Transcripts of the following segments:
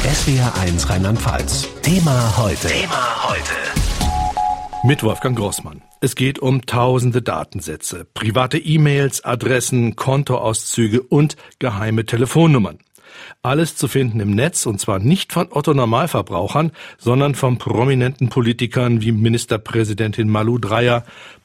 SWR1 Rheinland-Pfalz. Thema heute. Mit Wolfgang Grossmann. Es geht um tausende Datensätze, private E-Mails, Adressen, Kontoauszüge und geheime Telefonnummern. Alles zu finden im Netz, und zwar nicht von Otto-Normalverbrauchern, sondern von prominenten Politikern wie Ministerpräsidentin Malu Dreyer,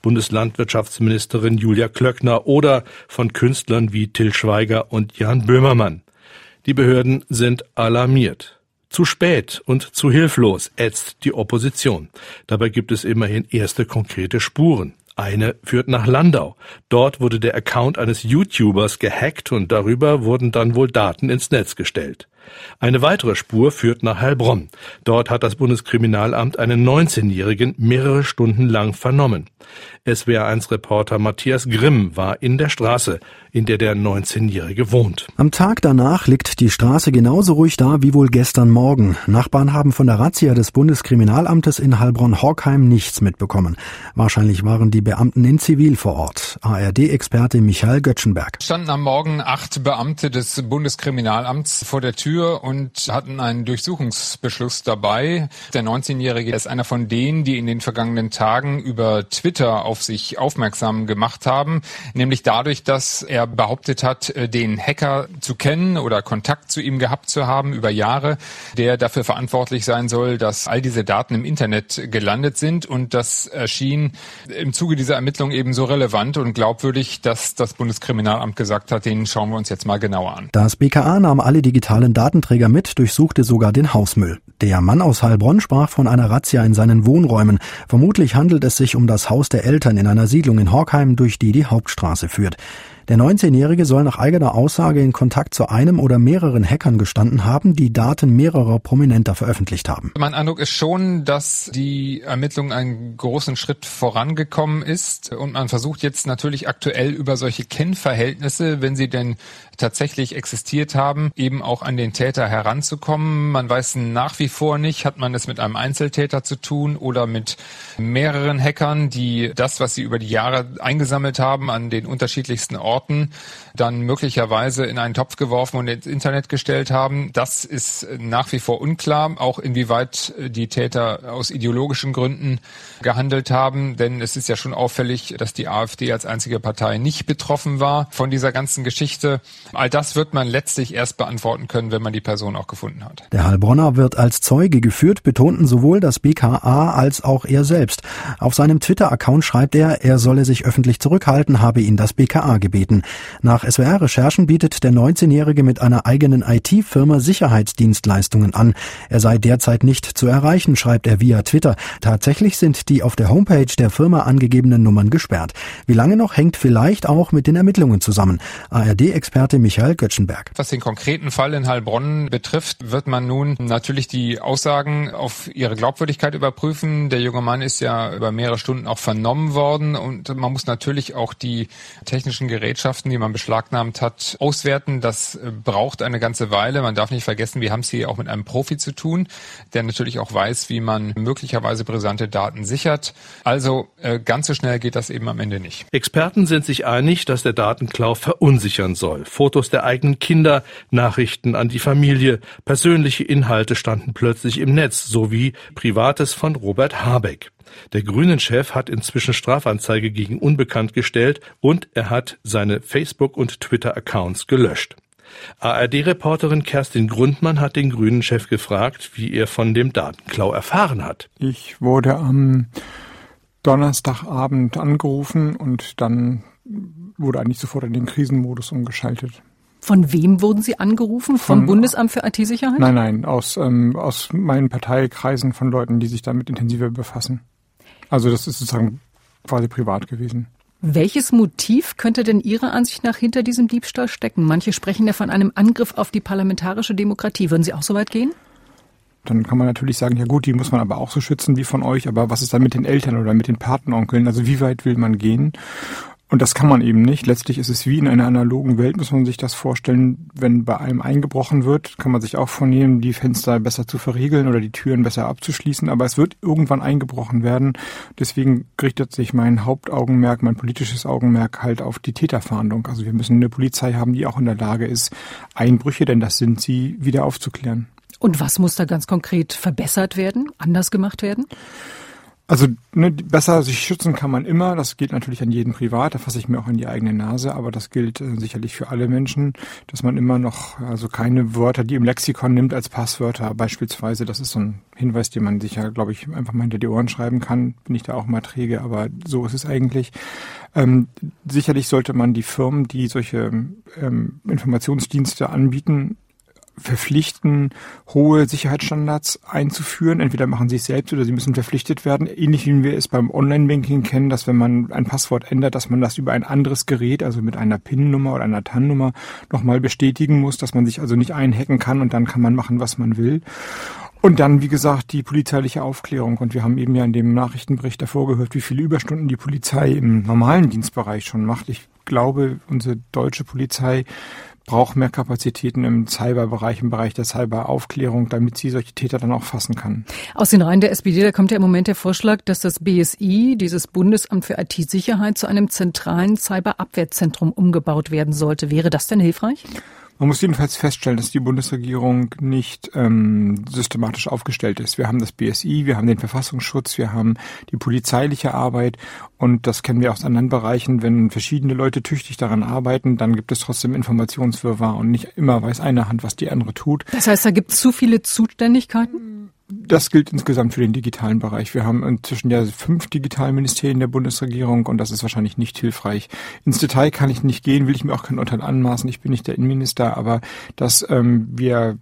Bundeslandwirtschaftsministerin Julia Klöckner oder von Künstlern wie Till Schweiger und Jan Böhmermann. Die Behörden sind alarmiert. Zu spät und zu hilflos, ätzt die Opposition. Dabei gibt es immerhin erste konkrete Spuren. Eine führt nach Landau. Dort wurde der Account eines YouTubers gehackt und darüber wurden dann wohl Daten ins Netz gestellt. Eine weitere Spur führt nach Heilbronn. Dort hat das Bundeskriminalamt einen 19-Jährigen mehrere Stunden lang vernommen. SWR1-Reporter Matthias Grimm war in der Straße, in der der 19-Jährige wohnt. Am Tag danach liegt die Straße genauso ruhig da wie wohl gestern Morgen. Nachbarn haben von der Razzia des Bundeskriminalamtes in Heilbronn-Horkheim nichts mitbekommen. Wahrscheinlich waren die Beamten in Zivil vor Ort. ARD-Experte Michael Göttschenberg. Standen am Morgen 8 Beamte des Bundeskriminalamts vor der Tür und hatten einen Durchsuchungsbeschluss dabei. Der 19-Jährige ist einer von denen, die in den vergangenen Tagen über Twitter auf sich aufmerksam gemacht haben, nämlich dadurch, dass er behauptet hat, den Hacker zu kennen oder Kontakt zu ihm gehabt zu haben über Jahre, der dafür verantwortlich sein soll, dass all diese Daten im Internet gelandet sind, und das erschien im Zuge dieser Ermittlung eben so relevant und glaubwürdig, dass das Bundeskriminalamt gesagt hat, den schauen wir uns jetzt mal genauer an. Das BKA nahm alle digitalen Datenträger mit, durchsuchte sogar den Hausmüll. Der Mann aus Heilbronn sprach von einer Razzia in seinen Wohnräumen. Vermutlich handelt es sich um das Haus der Eltern in einer Siedlung in Horkheim, durch die Hauptstraße führt. Der 19-Jährige soll nach eigener Aussage in Kontakt zu einem oder mehreren Hackern gestanden haben, die Daten mehrerer Prominenter veröffentlicht haben. Mein Eindruck ist schon, dass die Ermittlung einen großen Schritt vorangekommen ist, und man versucht jetzt natürlich aktuell über solche Kennverhältnisse, wenn sie denn tatsächlich existiert haben, eben auch an den Täter heranzukommen. Man weiß nach wie vor nicht, hat man es mit einem Einzeltäter zu tun oder mit mehreren Hackern, die das, was sie über die Jahre eingesammelt haben, an den unterschiedlichsten Orten dann möglicherweise in einen Topf geworfen und ins Internet gestellt haben. Das ist nach wie vor unklar, auch inwieweit die Täter aus ideologischen Gründen gehandelt haben, denn es ist ja schon auffällig, dass die AfD als einzige Partei nicht betroffen war von dieser ganzen Geschichte. All das wird man letztlich erst beantworten können, wenn man die Person auch gefunden hat. Der Heilbronner wird als Zeuge geführt, betonten sowohl das BKA als auch er selbst. Auf seinem Twitter-Account schreibt er solle sich öffentlich zurückhalten, habe ihn das BKA gebeten. Nach SWR-Recherchen bietet der 19-Jährige mit einer eigenen IT-Firma Sicherheitsdienstleistungen an. Er sei derzeit nicht zu erreichen, schreibt er via Twitter. Tatsächlich sind die auf der Homepage der Firma angegebenen Nummern gesperrt. Wie lange noch, hängt vielleicht auch mit den Ermittlungen zusammen. ARD-Experte Michael Göttschenberg. Was den konkreten Fall in Heilbronn betrifft, wird man nun natürlich die Aussagen auf ihre Glaubwürdigkeit überprüfen. Der junge Mann ist ja über mehrere Stunden auch vernommen worden, und man muss natürlich auch die technischen Gerätschaften, die man beschlagnahmt hat, auswerten. Das braucht eine ganze Weile. Man darf nicht vergessen, wir haben es hier auch mit einem Profi zu tun, der natürlich auch weiß, wie man möglicherweise brisante Daten sichert. Also ganz so schnell geht das eben am Ende nicht. Experten sind sich einig, dass der Datenklau verunsichern soll. Fotos der eigenen Kinder, Nachrichten an die Familie, persönliche Inhalte standen plötzlich im Netz, sowie Privates von Robert Habeck. Der Grünen-Chef hat inzwischen Strafanzeige gegen Unbekannt gestellt, und er hat seine Facebook- und Twitter-Accounts gelöscht. ARD-Reporterin Kerstin Grundmann hat den Grünen-Chef gefragt, wie er von dem Datenklau erfahren hat. Ich wurde am Donnerstagabend angerufen und dann wurde eigentlich sofort in den Krisenmodus umgeschaltet. Von wem wurden Sie angerufen? Vom Bundesamt für IT-Sicherheit? Nein, aus meinen Parteikreisen, von Leuten, die sich damit intensiver befassen. Also das ist sozusagen quasi privat gewesen. Welches Motiv könnte denn Ihrer Ansicht nach hinter diesem Diebstahl stecken? Manche sprechen ja von einem Angriff auf die parlamentarische Demokratie. Würden Sie auch so weit gehen? Dann kann man natürlich sagen, ja gut, die muss man aber auch so schützen wie von euch, aber was ist dann mit den Eltern oder mit den Patenonkeln? Also wie weit will man gehen? Und das kann man eben nicht. Letztlich ist es wie in einer analogen Welt, muss man sich das vorstellen. Wenn bei einem eingebrochen wird, kann man sich auch vornehmen, die Fenster besser zu verriegeln oder die Türen besser abzuschließen. Aber es wird irgendwann eingebrochen werden. Deswegen richtet sich mein Hauptaugenmerk, mein politisches Augenmerk halt auf die Täterfahndung. Also wir müssen eine Polizei haben, die auch in der Lage ist, Einbrüche, denn das sind sie, wieder aufzuklären. Und was muss da ganz konkret verbessert werden, anders gemacht werden? Also besser sich schützen kann man immer. Das gilt natürlich an jeden privat. Da fasse ich mir auch in die eigene Nase. Aber das gilt sicherlich für alle Menschen, dass man immer noch keine Wörter, die im Lexikon nimmt, als Passwörter beispielsweise. Das ist so ein Hinweis, den man sich ja, glaube ich, einfach mal hinter die Ohren schreiben kann. Bin ich da auch mal träge, aber so ist es eigentlich. Sicherlich sollte man die Firmen, die solche Informationsdienste anbieten, verpflichten, hohe Sicherheitsstandards einzuführen. Entweder machen sie es selbst oder sie müssen verpflichtet werden. Ähnlich wie wir es beim Online-Banking kennen, dass wenn man ein Passwort ändert, dass man das über ein anderes Gerät, also mit einer PIN-Nummer oder einer TAN-Nummer nochmal bestätigen muss, dass man sich also nicht einhacken kann und dann kann man machen, was man will. Und dann, wie gesagt, die polizeiliche Aufklärung. Und wir haben eben ja in dem Nachrichtenbericht davor gehört, wie viele Überstunden die Polizei im normalen Dienstbereich schon macht. Ich glaube, unsere deutsche Polizei braucht mehr Kapazitäten im Cyberbereich, im Bereich der Cyberaufklärung, damit sie solche Täter dann auch fassen kann. Aus den Reihen der SPD, da kommt ja im Moment der Vorschlag, dass das BSI, dieses Bundesamt für IT-Sicherheit, zu einem zentralen Cyberabwehrzentrum umgebaut werden sollte. Wäre das denn hilfreich? Man muss jedenfalls feststellen, dass die Bundesregierung nicht systematisch aufgestellt ist. Wir haben das BSI, wir haben den Verfassungsschutz, wir haben die polizeiliche Arbeit und das kennen wir aus anderen Bereichen. Wenn verschiedene Leute tüchtig daran arbeiten, dann gibt es trotzdem Informationswirrwarr und nicht immer weiß eine Hand, was die andere tut. Das heißt, da gibt es zu viele Zuständigkeiten? Das gilt insgesamt für den digitalen Bereich. Wir haben inzwischen ja 5 Digitalministerien der Bundesregierung und das ist wahrscheinlich nicht hilfreich. Ins Detail kann ich nicht gehen, will ich mir auch kein Urteil anmaßen. Ich bin nicht der Innenminister, aber dass wir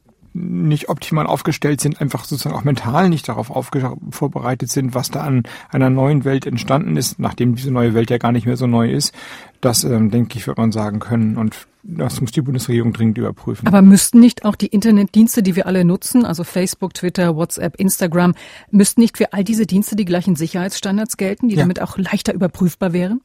nicht optimal aufgestellt sind, einfach sozusagen auch mental nicht darauf vorbereitet sind, was da an einer neuen Welt entstanden ist, nachdem diese neue Welt ja gar nicht mehr so neu ist. Das, denke ich, wird man sagen können. Und das muss die Bundesregierung dringend überprüfen. Aber müssten nicht auch die Internetdienste, die wir alle nutzen, also Facebook, Twitter, WhatsApp, Instagram, müssten nicht für all diese Dienste die gleichen Sicherheitsstandards gelten, die damit auch leichter überprüfbar wären?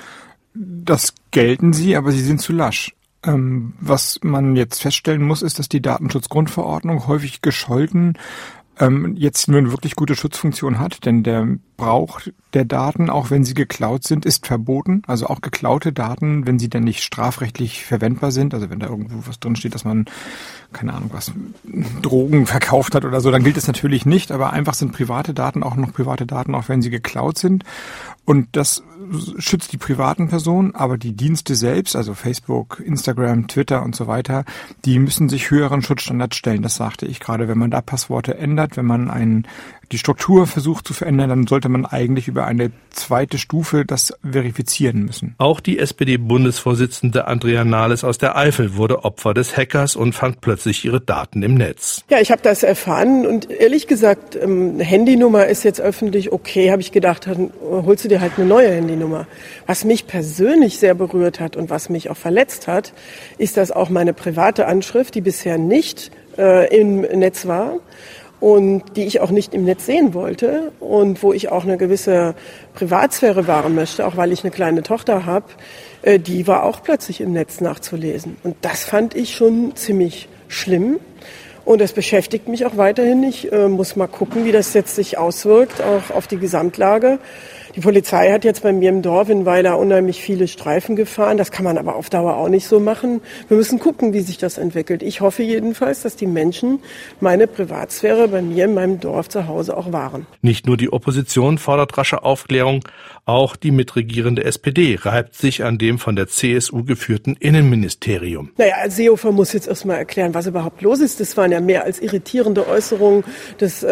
Das gelten sie, aber sie sind zu lasch. Was man jetzt feststellen muss, ist, dass die Datenschutzgrundverordnung häufig gescholten jetzt nur eine wirklich gute Schutzfunktion hat, denn der Brauch der Daten, auch wenn sie geklaut sind, ist verboten. Also auch geklaute Daten, wenn sie denn nicht strafrechtlich verwendbar sind, also wenn da irgendwo was drinsteht, dass man, keine Ahnung, was Drogen verkauft hat oder so, dann gilt es natürlich nicht, aber einfach sind private Daten auch noch private Daten, auch wenn sie geklaut sind. Und das schützt die privaten Personen, aber die Dienste selbst, also Facebook, Instagram, Twitter und so weiter, die müssen sich höheren Schutzstandards stellen. Das sagte ich gerade. Wenn man da Passworte ändert, wenn man die Struktur versucht zu verändern, dann sollte man eigentlich über eine zweite Stufe das verifizieren müssen. Auch die SPD-Bundesvorsitzende Andrea Nahles aus der Eifel wurde Opfer des Hackers und fand plötzlich ihre Daten im Netz. Ja, ich habe das erfahren und ehrlich gesagt, eine Handynummer ist jetzt öffentlich, okay, habe ich gedacht, dann holst du dir halt eine neue Handynummer. Was mich persönlich sehr berührt hat und was mich auch verletzt hat, ist, dass auch meine private Anschrift, die bisher nicht im Netz war, und die ich auch nicht im Netz sehen wollte und wo ich auch eine gewisse Privatsphäre wahren möchte, auch weil ich eine kleine Tochter habe, die war auch plötzlich im Netz nachzulesen. Und das fand ich schon ziemlich schlimm und das beschäftigt mich auch weiterhin. Ich muss mal gucken, wie das jetzt sich auswirkt, auch auf die Gesamtlage. Die Polizei hat jetzt bei mir im Dorf in Weiler unheimlich viele Streifen gefahren. Das kann man aber auf Dauer auch nicht so machen. Wir müssen gucken, wie sich das entwickelt. Ich hoffe jedenfalls, dass die Menschen meine Privatsphäre bei mir in meinem Dorf zu Hause auch wahren. Nicht nur die Opposition fordert rasche Aufklärung, auch die mitregierende SPD reibt sich an dem von der CSU geführten Innenministerium. Naja, Seehofer muss jetzt erstmal erklären, was überhaupt los ist. Das waren ja mehr als irritierende Äußerungen des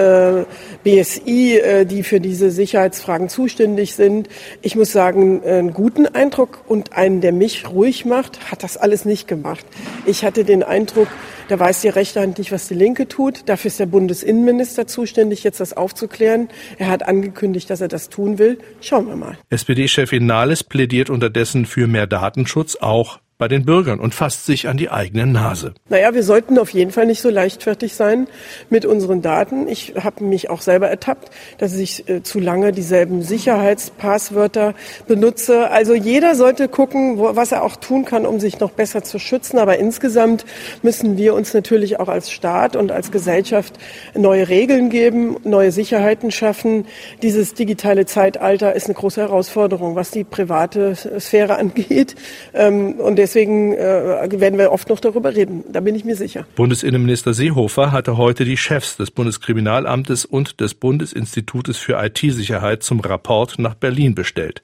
BSI, die für diese Sicherheitsfragen zuständig sind. Ich muss sagen, einen guten Eindruck und einen, der mich ruhig macht, hat das alles nicht gemacht. Ich hatte den Eindruck, da weiß die rechte Hand nicht, was die linke tut. Dafür ist der Bundesinnenminister zuständig, jetzt das aufzuklären. Er hat angekündigt, dass er das tun will. Schauen wir mal. SPD-Chefin Nahles plädiert unterdessen für mehr Datenschutz, auch bei den Bürgern, und fasst sich an die eigene Nase. Naja, wir sollten auf jeden Fall nicht so leichtfertig sein mit unseren Daten. Ich habe mich auch selber ertappt, dass ich zu lange dieselben Sicherheitspasswörter benutze. Also jeder sollte gucken, was er auch tun kann, um sich noch besser zu schützen. Aber insgesamt müssen wir uns natürlich auch als Staat und als Gesellschaft neue Regeln geben, neue Sicherheiten schaffen. Dieses digitale Zeitalter ist eine große Herausforderung, was die private Sphäre angeht. Und deswegen werden wir oft noch darüber reden. Da bin ich mir sicher. Bundesinnenminister Seehofer hatte heute die Chefs des Bundeskriminalamtes und des Bundesinstitutes für IT-Sicherheit zum Rapport nach Berlin bestellt.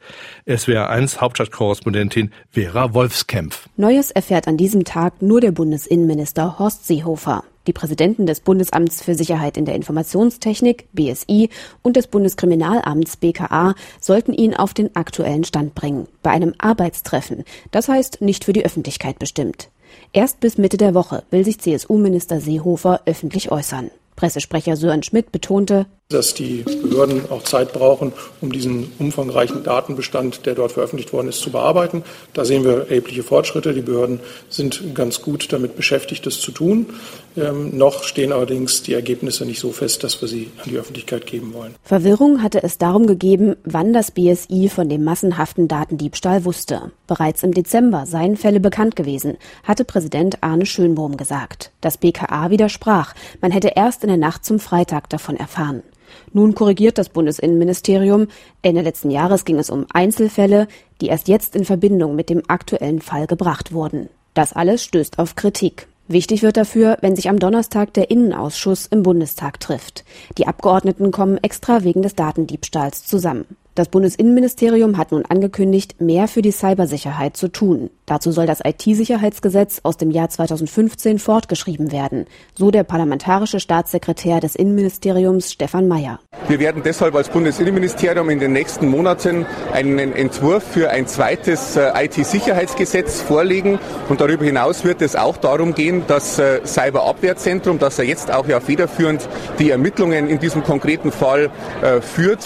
SWR1 Hauptstadtkorrespondentin Vera Wolfskämpf. Neues erfährt an diesem Tag nur der Bundesinnenminister Horst Seehofer. Die Präsidenten des Bundesamts für Sicherheit in der Informationstechnik, BSI, und des Bundeskriminalamts, BKA, sollten ihn auf den aktuellen Stand bringen. Bei einem Arbeitstreffen. Das heißt, nicht für die Öffentlichkeit bestimmt. Erst bis Mitte der Woche will sich CSU-Minister Seehofer öffentlich äußern. Pressesprecher Sören Schmidt betonte, dass die Behörden auch Zeit brauchen, um diesen umfangreichen Datenbestand, der dort veröffentlicht worden ist, zu bearbeiten. Da sehen wir erhebliche Fortschritte. Die Behörden sind ganz gut damit beschäftigt, das zu tun. Noch stehen allerdings die Ergebnisse nicht so fest, dass wir sie an die Öffentlichkeit geben wollen. Verwirrung hatte es darum gegeben, wann das BSI von dem massenhaften Datendiebstahl wusste. Bereits im Dezember seien Fälle bekannt gewesen, hatte Präsident Arne Schönbohm gesagt. Das BKA widersprach. Man hätte erst in der Nacht zum Freitag davon erfahren. Nun korrigiert das Bundesinnenministerium. Ende letzten Jahres ging es um Einzelfälle, die erst jetzt in Verbindung mit dem aktuellen Fall gebracht wurden. Das alles stößt auf Kritik. Wichtig wird dafür, wenn sich am Donnerstag der Innenausschuss im Bundestag trifft. Die Abgeordneten kommen extra wegen des Datendiebstahls zusammen. Das Bundesinnenministerium hat nun angekündigt, mehr für die Cybersicherheit zu tun. Dazu soll das IT-Sicherheitsgesetz aus dem Jahr 2015 fortgeschrieben werden, so der parlamentarische Staatssekretär des Innenministeriums Stefan Mayer. Wir werden deshalb als Bundesinnenministerium in den nächsten Monaten einen Entwurf für ein zweites IT-Sicherheitsgesetz vorlegen. Und darüber hinaus wird es auch darum gehen, das Cyberabwehrzentrum, das ja jetzt auch federführend die Ermittlungen in diesem konkreten Fall führt,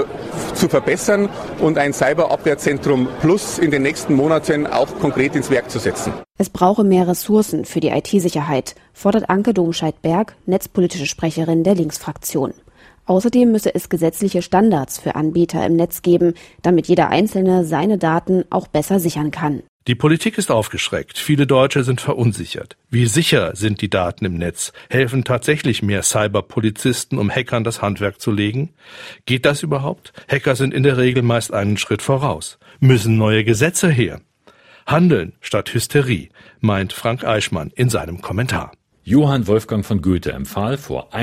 zu verbessern und ein Cyberabwehrzentrum Plus in den nächsten Monaten auch konkret ins Werk zu setzen. Es brauche mehr Ressourcen für die IT-Sicherheit, fordert Anke Domscheit-Berg, netzpolitische Sprecherin der Linksfraktion. Außerdem müsse es gesetzliche Standards für Anbieter im Netz geben, damit jeder Einzelne seine Daten auch besser sichern kann. Die Politik ist aufgeschreckt. Viele Deutsche sind verunsichert. Wie sicher sind die Daten im Netz? Helfen tatsächlich mehr Cyberpolizisten, um Hackern das Handwerk zu legen? Geht das überhaupt? Hacker sind in der Regel meist einen Schritt voraus. Müssen neue Gesetze her? Handeln statt Hysterie, meint Frank Eichmann in seinem Kommentar. Johann Wolfgang von Goethe empfahl vor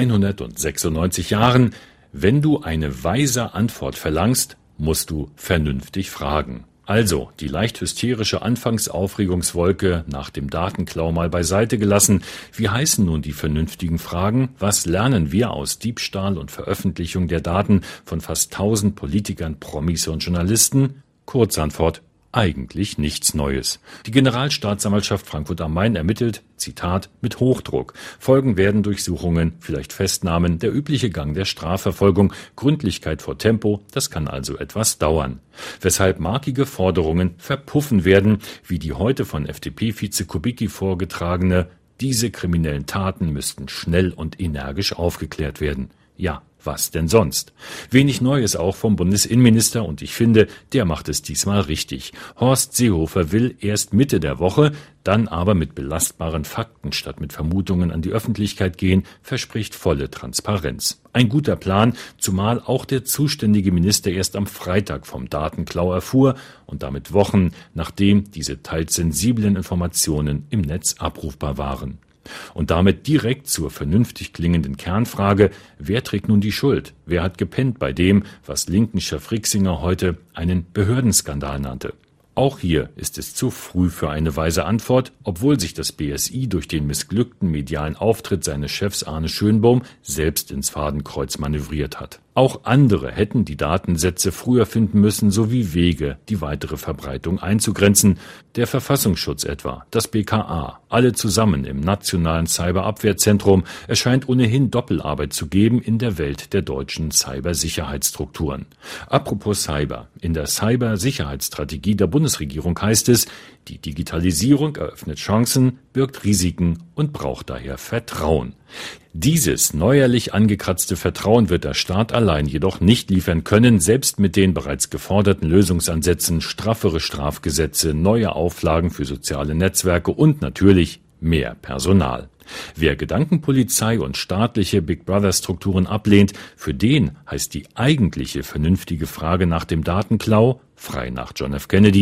196 Jahren, wenn du eine weise Antwort verlangst, musst du vernünftig fragen. Also, die leicht hysterische Anfangsaufregungswolke nach dem Datenklau mal beiseite gelassen. Wie heißen nun die vernünftigen Fragen? Was lernen wir aus Diebstahl und Veröffentlichung der Daten von fast 1000 Politikern, Promis und Journalisten? Kurzantwort: eigentlich nichts Neues. Die Generalstaatsanwaltschaft Frankfurt am Main ermittelt, Zitat, mit Hochdruck. Folgen werden Durchsuchungen, vielleicht Festnahmen, der übliche Gang der Strafverfolgung, Gründlichkeit vor Tempo, das kann also etwas dauern. Weshalb markige Forderungen verpuffen werden, wie die heute von FDP-Vize Kubicki vorgetragene, diese kriminellen Taten müssten schnell und energisch aufgeklärt werden. Ja, was denn sonst? Wenig Neues auch vom Bundesinnenminister und ich finde, der macht es diesmal richtig. Horst Seehofer will erst Mitte der Woche, dann aber mit belastbaren Fakten statt mit Vermutungen an die Öffentlichkeit gehen, verspricht volle Transparenz. Ein guter Plan, zumal auch der zuständige Minister erst am Freitag vom Datenklau erfuhr und damit Wochen, nachdem diese teils sensiblen Informationen im Netz abrufbar waren. Und damit direkt zur vernünftig klingenden Kernfrage: Wer trägt nun die Schuld? Wer hat gepennt bei dem, was Linken-Chef Rixinger heute einen Behördenskandal nannte? Auch hier ist es zu früh für eine weise Antwort, obwohl sich das BSI durch den missglückten medialen Auftritt seines Chefs Arne Schönbohm selbst ins Fadenkreuz manövriert hat. Auch andere hätten die Datensätze früher finden müssen, sowie Wege, die weitere Verbreitung einzugrenzen. Der Verfassungsschutz etwa, das BKA, alle zusammen im nationalen Cyberabwehrzentrum. Es scheint ohnehin Doppelarbeit zu geben in der Welt der deutschen Cybersicherheitsstrukturen. Apropos Cyber, in der Cybersicherheitsstrategie der Bundesregierung heißt es, die Digitalisierung eröffnet Chancen, birgt Risiken und braucht daher Vertrauen. Dieses neuerlich angekratzte Vertrauen wird der Staat allein jedoch nicht liefern können, selbst mit den bereits geforderten Lösungsansätzen, straffere Strafgesetze, neue Auflagen für soziale Netzwerke und natürlich mehr Personal. Wer Gedankenpolizei und staatliche Big Brother-Strukturen ablehnt, für den heißt die eigentliche vernünftige Frage nach dem Datenklau, frei nach John F. Kennedy: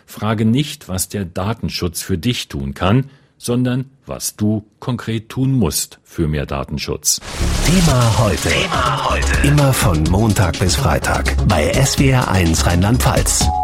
Frage nicht, was der Datenschutz für dich tun kann, sondern was du konkret tun musst für mehr Datenschutz. Thema heute. Immer von Montag bis Freitag bei SWR1 Rheinland-Pfalz.